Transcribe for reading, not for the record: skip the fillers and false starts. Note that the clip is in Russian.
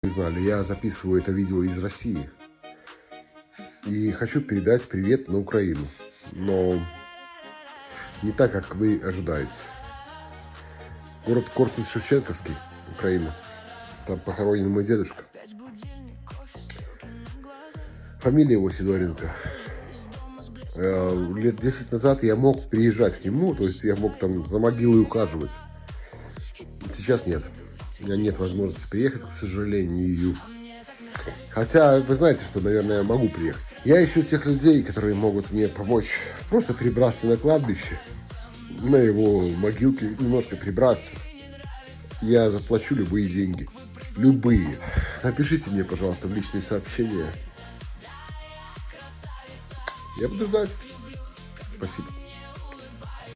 Не знали, я записываю это видео из России. И хочу передать привет на Украину. Но не так, как вы ожидаете. Город Корсунь-Шевченковский, Украина. Там похоронен мой дедушка. Фамилия его Сидоренко. Лет 10 назад я мог приезжать к нему, то есть я мог там за могилой ухаживать. Сейчас нет. У меня нет возможности приехать, к сожалению. Хотя, вы знаете, что, наверное, я могу приехать. Я ищу тех людей, которые могут мне помочь просто прибраться на кладбище, на его могилке, немножко прибраться. Я заплачу любые деньги. Любые. Напишите мне, пожалуйста, в личные сообщения. Я буду ждать. Спасибо.